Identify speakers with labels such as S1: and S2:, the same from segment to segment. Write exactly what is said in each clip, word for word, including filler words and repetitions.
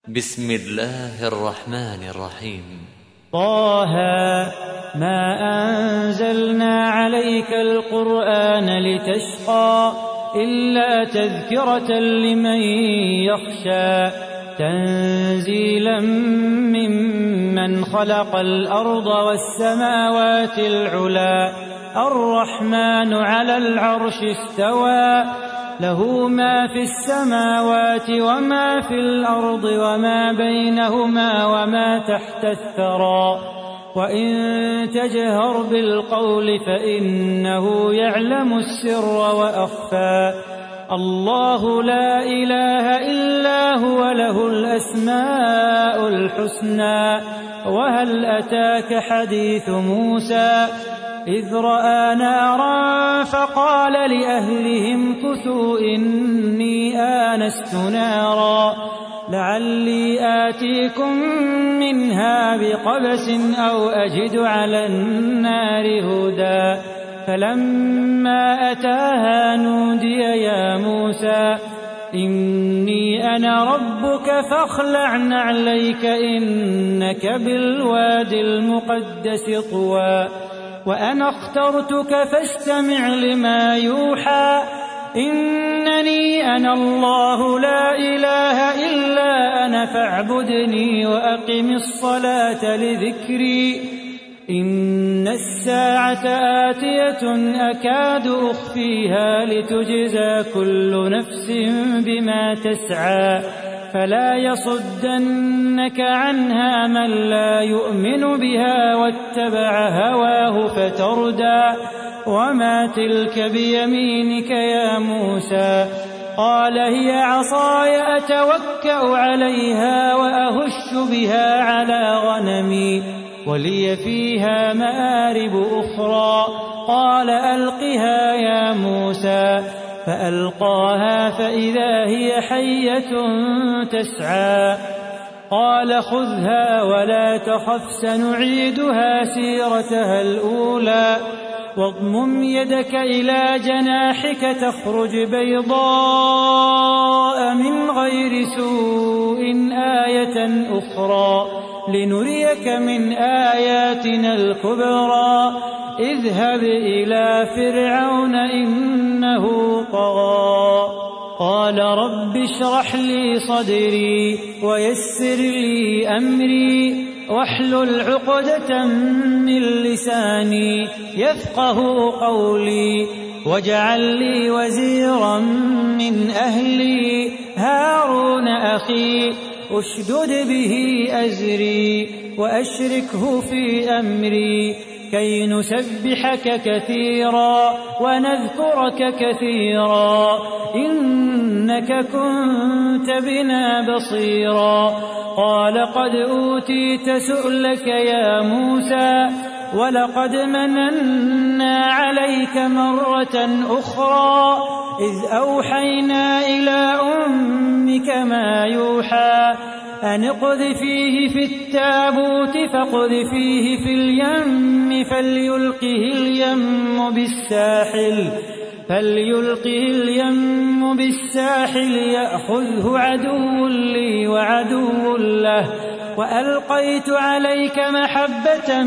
S1: بسم الله الرحمن الرحيم.
S2: طه ما أنزلنا عليك القرآن لتشقى إلا تذكرة لمن يخشى تنزيلا ممن خلق الأرض والسماوات العلى الرحمن على العرش استوى له ما في السماوات وما في الأرض وما بينهما وما تحت الثرى وإن تجهر بالقول فإنه يعلم السر وأخفى الله لا إله إلا هو له الأسماء الحسنى وهل أتاك حديث موسى إذ رأى نارا فقال لأهلهم كثوا إني آنست نارا لعلي آتيكم منها بقبس أو أجد على النار هدى فلما أتاها نودي يا موسى إني أنا ربك فاخلع نعليك إنك بالواد المقدس طوى وأنا اخترتك فاستمع لما يوحى إنني أنا الله لا إله إلا أنا فاعبدني وأقم الصلاة لذكري إن الساعة آتية أكاد أخفيها لتجزى كل نفس بما تسعى فلا يصدنك عنها من لا يؤمن بها واتبع هواه فتردى وما تلك بيمينك يا موسى قال هي عصاي أتوكأ عليها وأهش بها على غنمي ولي فيها مآرب أخرى قال ألقها يا موسى فألقاها فإذا هي حية تسعى قال خذها ولا تخف سنعيدها سيرتها الأولى واضمم يدك إلى جناحك تخرج بيضاء من غير سوء آية أخرى لنريك من آياتنا الكبرى اذهب إلى فرعون إنه طغى قال رب اشرح لي صدري ويسر لي أمري واحلل عقدة من لساني يفقه قولي واجعل لي وزيرا من أهلي هارون أخي أشدد به أزري وأشركه في أمري كي نسبحك كثيرا ونذكرك كثيرا إنك كنت بنا بصيرا قال قد أوتيت سؤلك يا موسى ولقد مننا عليك مرة أخرى إذ أوحينا إلى أمك ما يوحى أن اقذفيه في التابوت فاقذفيه في اليم فليلقه اليم بالساحل فليلقه اليم بالساحل يأخذه عدو لي وعدو له وألقيت عليك محبة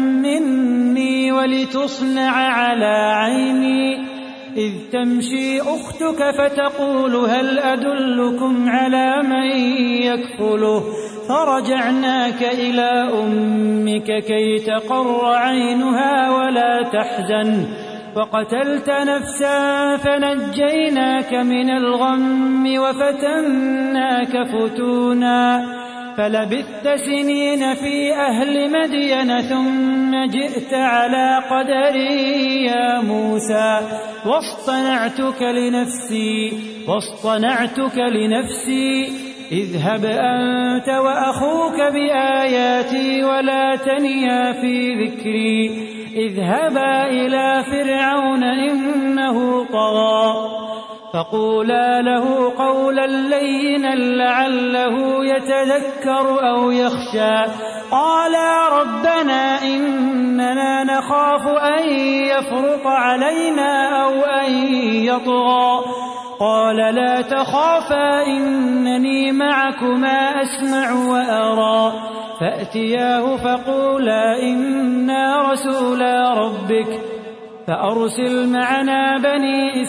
S2: مني ولتصنع على عيني إذ تمشي أختك فتقول هل أدلكم على من يكفله فرجعناك إلى أمك كي تقر عينها ولا تحزن وقتلت نفسا فنجيناك من الغم وفتناك فتونا فلبثت سنين في أهل مدين ثم جئت على قدري يا موسى واصطنعتك لنفسي واصطنعتك لنفسي اذهب أنت وأخوك بآياتي ولا تنيا في ذكري اذهبا إلى فرعون إنه طغى فقولا له قولا لينا لعله يتذكر أو يخشى قالا ربنا إننا نخاف أن يفرط علينا أو أن يطغى قال لا تخافا إنني معكما أسمع وأرى فأتياه فقولا إنا رسولا ربك فأرسل معنا بني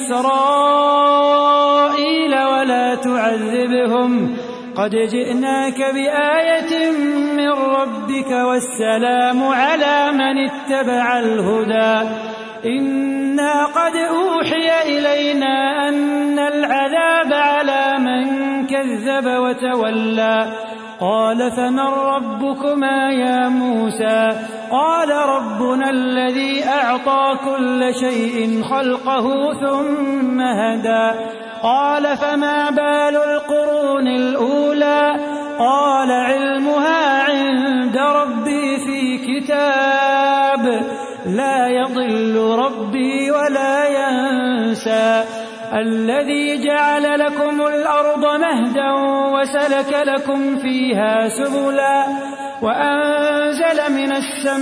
S2: إسرائيل ولا تعذبهم قد جئناك بآية من ربك والسلام على من اتبع الهدى إنا قد أوحي إلينا أن العذاب على من كذب وتولى قال فمن ربكما يا موسى قال ربنا الذي أعطى كل شيء خلقه ثم هدى قال فما بال القرون الأولى قال علمها عند ربي في كتاب لا يضل ربي ولا ينسى الذي جعل لكم الأرض مهدا وسلك لكم فيها سبلا وأنزل من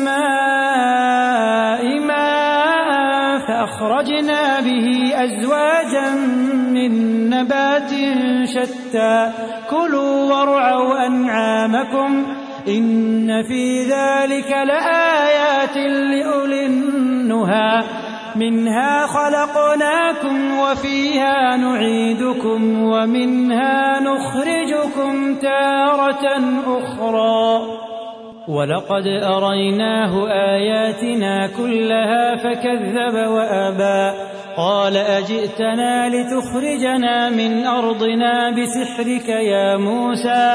S2: السماء ماء فأخرجنا به أزواجا من نبات شتى كلوا وارعوا أنعامكم إن في ذلك لآيات لأولي النهى منها خلقناكم وفيها نعيدكم ومنها نخرجكم تارة أخرى ولقد أريناه آياتنا كلها فكذب وأبى قال أجئتنا لتخرجنا من أرضنا بسحرك يا موسى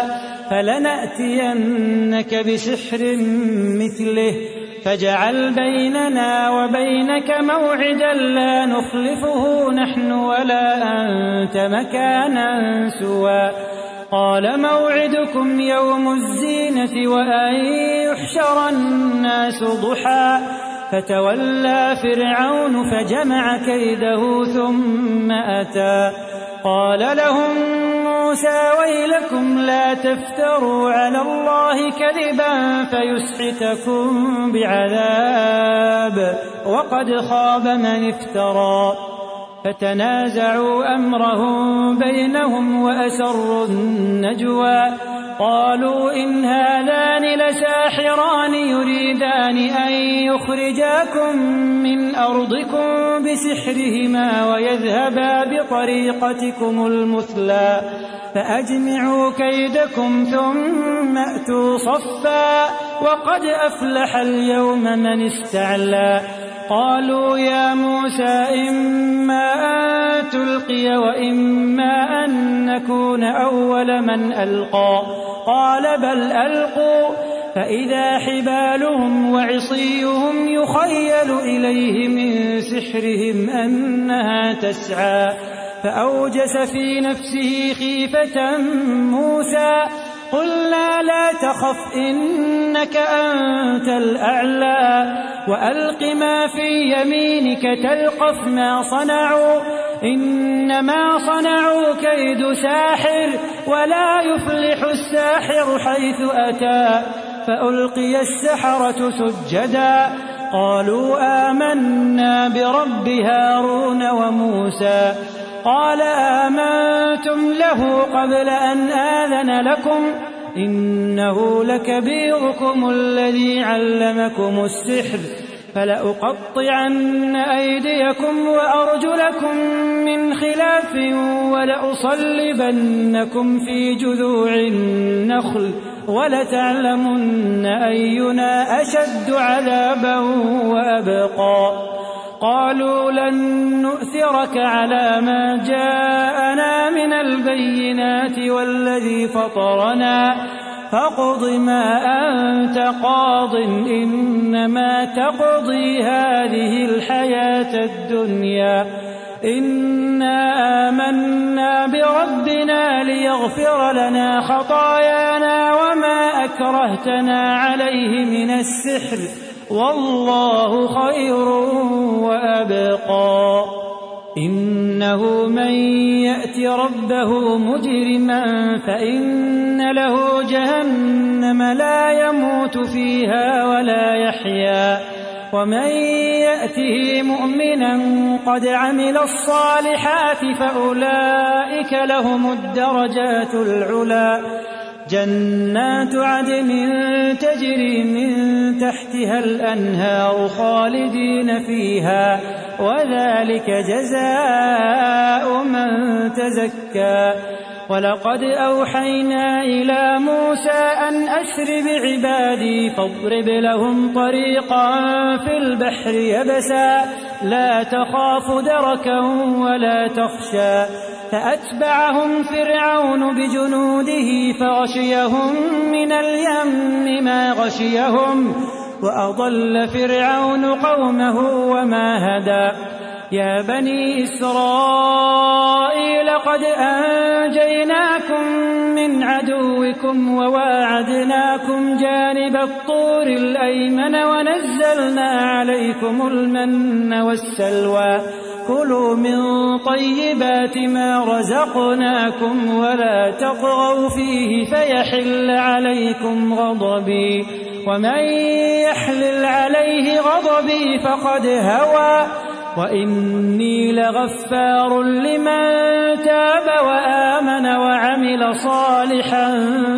S2: فلنأتينك بسحر مثله فاجعل بيننا وبينك موعدا لا نخلفه نحن ولا أنت مكانا سوى قال موعدكم يوم الزينة وأن يحشر الناس ضحى فتولى فرعون فجمع كيده ثم أتى قال لهم موسى ويلكم لا تفتروا على الله كذبا فيسحتكم بعذاب وقد خاب من افترى فتنازعوا أمرهم بينهم وأسروا النجوى قالوا إن هذان لساحران يريدان أن يخرجاكم من أرضكم بسحرهما ويذهبا بطريقتكم المثلى فأجمعوا كيدكم ثم أتوا صفا وقد أفلح اليوم من استعلى قالوا يا موسى إما أن تلقي وإما أن نكون أول من ألقى قال بل ألقوا فإذا حبالهم وعصيهم يخيل إليه من سحرهم أنها تسعى فأوجس في نفسه خيفة موسى قلنا لا تخف إنك أنت الأعلى وألق ما في يمينك تلقف ما صنعوا إنما صنعوا كيد ساحر ولا يفلح الساحر حيث أتى فألقي السحرة سجدا قالوا آمنا برب هارون وموسى قال آمنتم له قبل أن آذن لكم إنه لكبيركم الذي علمكم السحر فلأقطعن أيديكم وأرجلكم من خلاف ولأصلبنكم في جذوع النخل ولتعلمن أينا أشد عذابا وأبقى قالوا لن نؤثرك على ما جاءنا من البينات والذي فطرنا فاقض ما أنت قاض إنما تقضي هذه الحياة الدنيا إنا آمنا بربنا ليغفر لنا خطايانا وما أكرهتنا عليه من السحر والله خير وأبقى إنه من يأت ربه مجرما فإن له جهنم لا يموت فيها ولا يحيا ومن يأته مؤمنا قد عمل الصالحات فأولئك لهم الدرجات العلى جنات عدن تجري من تحتها الأنهار خالدين فيها وذلك جزاء من تزكى ولقد أوحينا إلى موسى أن أسر بعبادي فاضرب لهم طريقا في البحر يبسا لا تخاف دركا ولا تخشى فأتبعهم فرعون بجنوده فغشيهم من اليم ما غشيهم وأضل فرعون قومه وما هدى يا بني إسرائيل قد أنجيناكم من عدوكم وواعدناكم جانب الطور الأيمن ونزلنا عليكم المن والسلوى كلوا من طيبات ما رزقناكم ولا تطغوا فيه فيحل عليكم غضبي ومن يحلل عليه غضبي فقد هوى وإني لغفار لمن تاب وآمن وعمل صالحا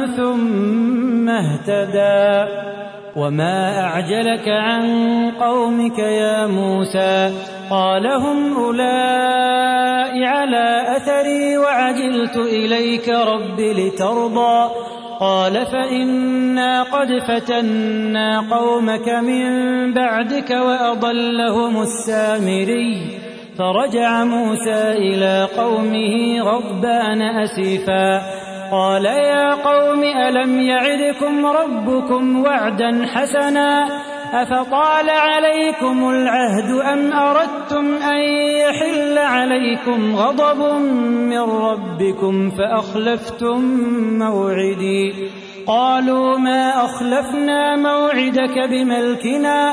S2: ثم اهتدى وما أعجلك عن قومك يا موسى قال هم أولئك على أثري وعجلت إليك رب لترضى قال فإنا قد فتنا قومك من بعدك وأضلهم السامري فرجع موسى إلى قومه غضبان أسفا قال يا قوم ألم يعدكم ربكم وعدا حسنا أفطال عليكم العهد أم أردتم أن يحل عليكم غضب من ربكم فأخلفتم موعدي قالوا ما أخلفنا موعدك بملكنا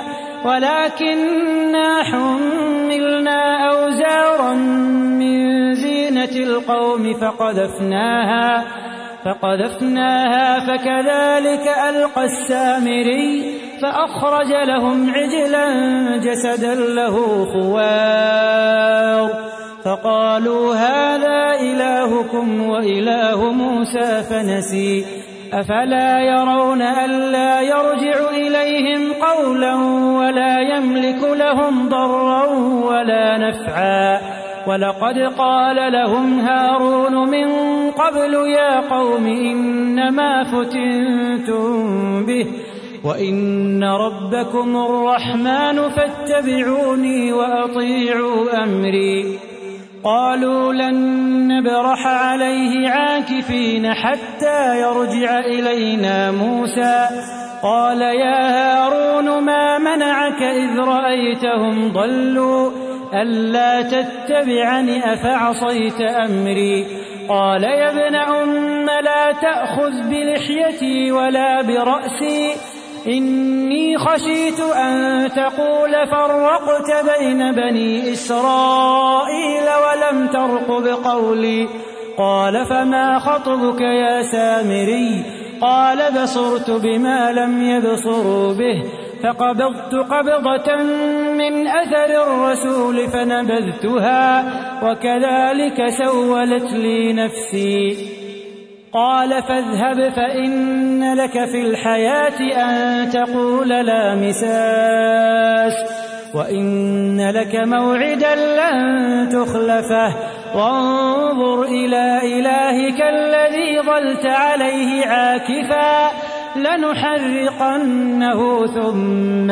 S2: ولكننا حملنا أوزارا من زينة القوم فقذفناها فقذفناها فكذلك ألقى السامري فأخرج لهم عجلا جسدا له خوار فقالوا هذا إلهكم وإله موسى فنسي أفلا يرون ألا يرجع إليهم قولا ولا يملك لهم ضرا ولا نفعا ولقد قال لهم هارون من قبل يا قوم إنما فتنتم به وإن ربكم الرحمن فاتبعوني وأطيعوا أمري قالوا لن نبرح عليه عاكفين حتى يرجع إلينا موسى قال يا هارون ما منعك إذ رأيتهم ضلوا ألا تتبعني أفعصيت أمري قال يا ابن أم لا تأخذ بلحيتي ولا برأسي إني خشيت أن تقول فرقت بين بني إسرائيل ولم ترقب قولي قال فما خطبك يا سامري قال بصرت بما لم يبصروا به فقبضت قبضة من أثر الرسول فنبذتها وكذلك سولت لي نفسي قال فاذهب فإن لك في الحياة أن تقول لا مساس وإن لك موعدا لن تخلفه وانظر إلى إلهك الذي ظلت عليه عاكفا لنحرقنه ثم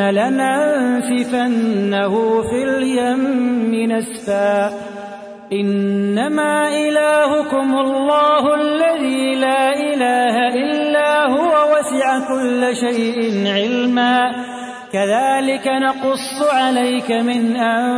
S2: لننسفنه في اليم نسفا إنما إلهكم الله الذي لا إله إلا هو وسع كل شيء علما كذلك نقص عليك من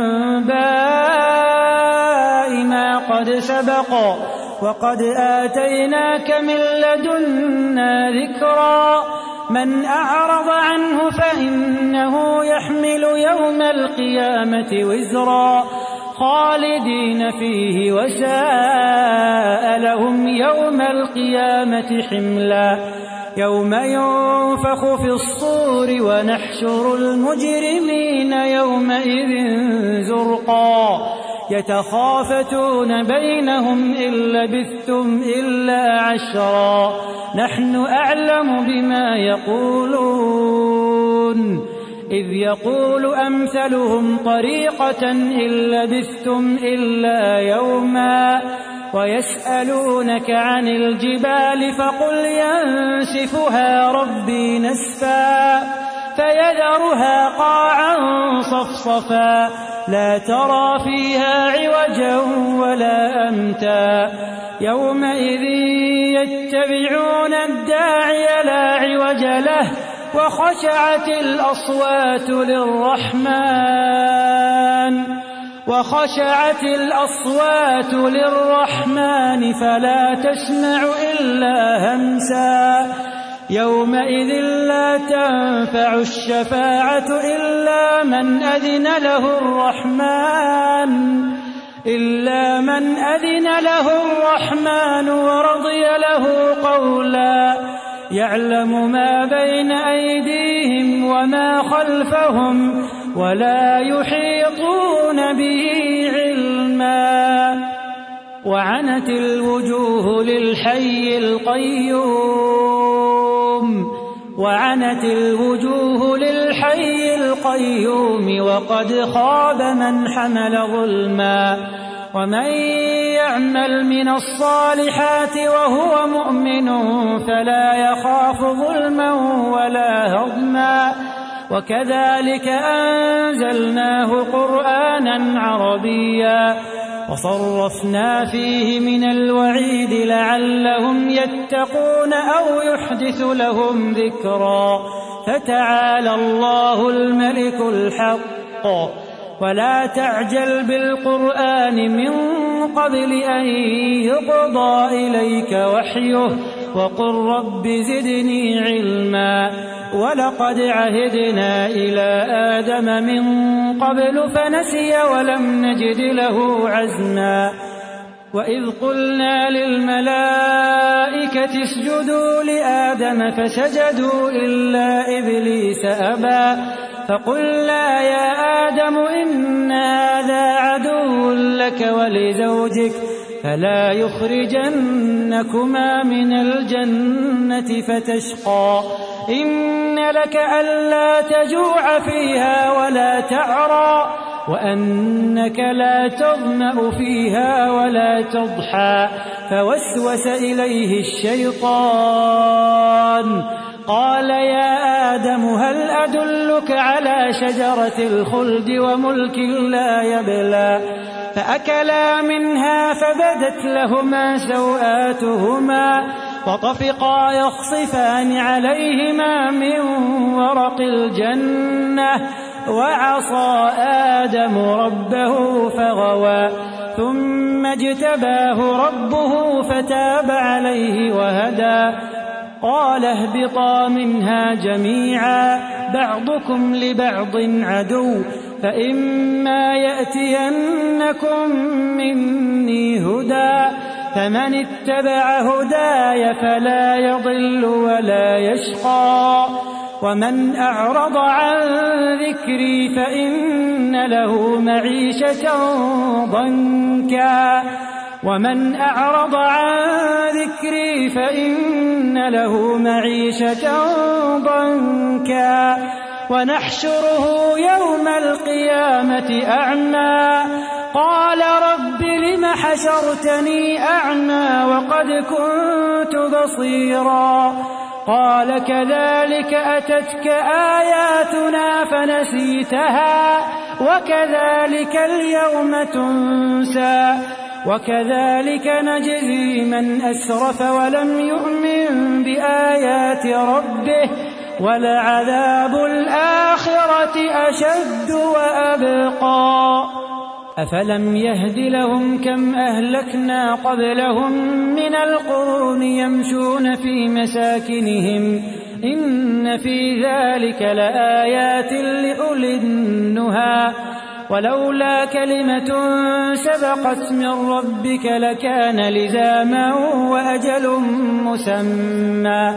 S2: أنباء ما قد سبق وقد آتيناك من لدنا ذكرا من أعرض عنه فإنه يحمل يوم القيامة وزرا خالدين فيه وساء لهم يوم القيامة حملا يوم ينفخ في الصور ونحشر المجرمين يومئذ زرقا يتخافتون بينهم إن لبثتم إلا عشرا نحن أعلم بما يقولون إذ يقول أمثلهم طريقة إن لبثتم إلا يوما ويسألونك عن الجبال فقل ينسفها ربي نسفا فيذرها قاعا صفصفا لا ترى فيها عوجا ولا أمتا يومئذ يتبعون الداعي لا عوج له وخشعت الأصوات للرحمن وخشعت الأصوات للرحمن فلا تسمع إلا همسا يومئذ لا تنفع الشفاعة إلا من أذن له الرحمن إلا من أذن له الرحمن ورضي له قولا يعلم ما بين أيديهم وما خلفهم ولا يحيطون به علما وعنت الوجوه للحي القيوم وعنت الوجوه للحي القيوم وقد خاب من حمل ظلما ومن يعمل من الصالحات وهو مؤمن فلا يخاف ظلما ولا هضما وكذلك أنزلناه قرآنا عربيا وصرفنا فيه من الوعيد لعلهم يتقون أو يحدث لهم ذكرا فتعالى الله الملك الحق ولا تعجل بالقرآن من قبل أن يقضى إليك وحيه وقل رب زدني علما ولقد عهدنا إلى آدم من قبل فنسي ولم نجد له عزما وإذ قلنا للملائكة اسجدوا لآدم فسجدوا إلا إبليس أبى فقلنا يا آدم إن هذا عدو لك ولزوجك فلا يخرجنكما من الجنة فتشقى إن لك ألا تجوع فيها ولا تعرى وأنك لا تظمأ فيها ولا تضحى فوسوس إليه الشيطان قال يا آدم هل أدلك على شجرة الخلد وملك لا يبلى فأكلا منها فبدت لهما سوآتهما وطفقا يخصفان عليهما من ورق الجنة وعصى آدم ربه فغوى ثم اجتباه ربه فتاب عليه وهدى قال اهبطا منها جميعا بعضكم لبعض عدو فإما يأتينكم مني هدى فمن اتبع هداي فلا يضل ولا يشقى ومن أعرض عن ذكري فإن له معيشة ضنكا ومن أعرض عن ذكري فإن له معيشة ضنكا ونحشره يوم القيامة أعمى قال رب لم حشرتني أعمى وقد كنت بصيرا قال كذلك أتتك آياتنا فنسيتها وكذلك اليوم تنسى وكذلك نجزي من أسرف ولم يؤمن بآيات ربه ولعذاب الآخرة أشد وأبقى أفلم يهد لهم كم أهلكنا قبلهم من القرون يمشون في مساكنهم إن في ذلك لآيات لأولي النهى ولولا كلمة سبقت من ربك لكان لزاما وأجل مسمى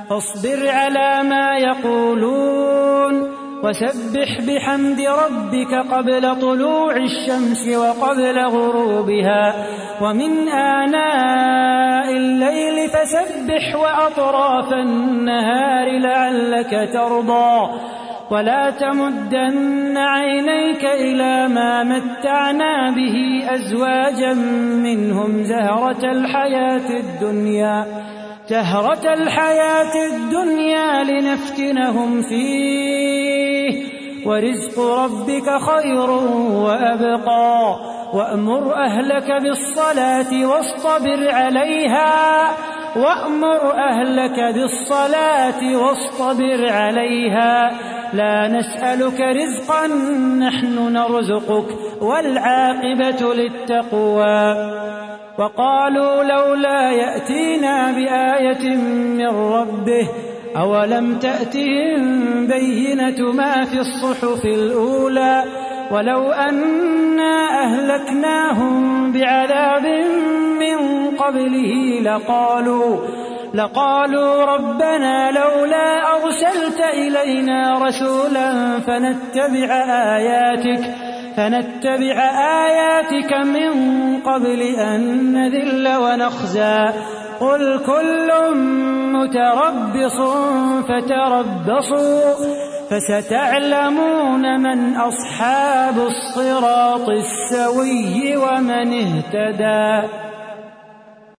S2: فاصبر على ما يقولون وسبح بحمد ربك قبل طلوع الشمس وقبل غروبها ومن آناء الليل فسبح وأطراف النهار لعلك ترضى ولا تمدن عينيك إلى ما متعنا به أزواجا منهم زهرة الحياة الدنيا زهرة الحياة الدنيا لنفتنهم فيه ورزق ربك خير وأبقى وأمر أهلك بالصلاة واصطبر عليها وأمر أهلك بالصلاة واصطبر عليها لا نسألك رزقا نحن نرزقك والعاقبة للتقوى وقالوا لولا يأتينا بآية من ربه أولم تأتهم بينة ما في الصحف الأولى ولو أنا أهلكناهم بعذاب من قبله لقالوا لقالوا ربنا لولا أرسلت إلينا رسولا فنتبع آياتك فنتبع آياتك من قبل أن نذل ونخزى قل كل متربص فتربصوا فستعلمون من أصحاب الصراط السوي ومن اهتدى.